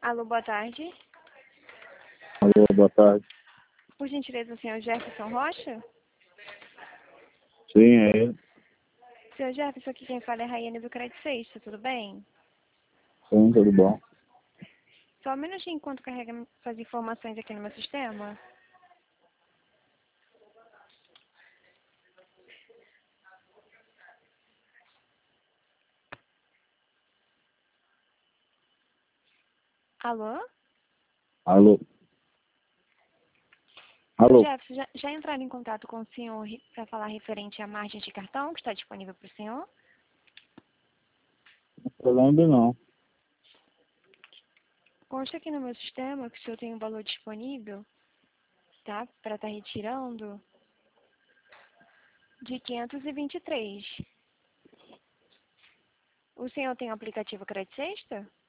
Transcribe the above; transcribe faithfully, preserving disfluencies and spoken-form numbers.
Alô, boa tarde. Alô, boa tarde. Por gentileza, o senhor Jefferson Rocha? Sim, é ele. Senhor Jefferson, aqui quem fala é a Raiane do Crédito Sexta, tudo bem? Sim, tudo bom. Só um minutinho enquanto carrega suas informações aqui no meu sistema. Alô? Alô. Senhor Alô. Jefferson, já, já entraram em contato com o senhor para falar referente à margem de cartão que está disponível para o senhor? Eu lembro não. Consta aqui no meu sistema que o senhor tem um valor disponível, tá? Para estar retirando de quinhentos e vinte e três. O senhor tem o aplicativo Crédito Sexta?